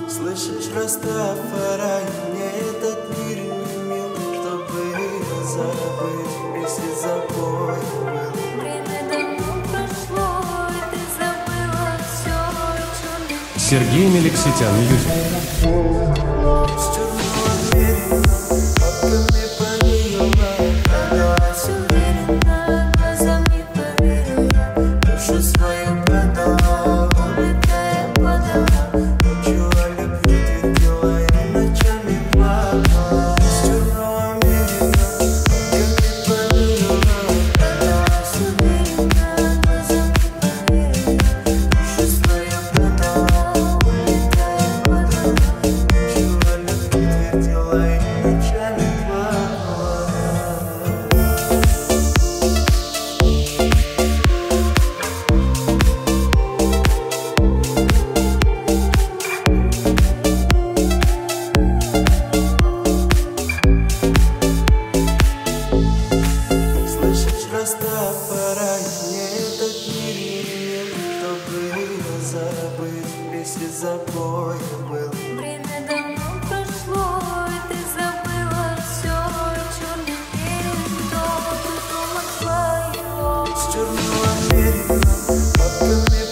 Слышишь, Растафарай, мне этот мир не мил, чтобы забыть, если забой был. Время давно прошло, и ты забыла все, о чем я. Сергей Меликситян, Мьюзик. С черного берега, папками помила, Подалась уверенно, глазам не поверила я. душу свою продала, Улетая подала, ночью о любви твердила и ночами плакала. С черного берега, папками помила, подалась уверенно, глазам не поверила я. душу свою продала, Улетая подала, ночью о любви твердила и ночами плакала. Слышишь, Растафарай, мне этот мир не мил, чтобы забыть, если забой был. время давно прошло, и ты забыла все, о чем я верил, кто придумал твоего. С черного берега, папками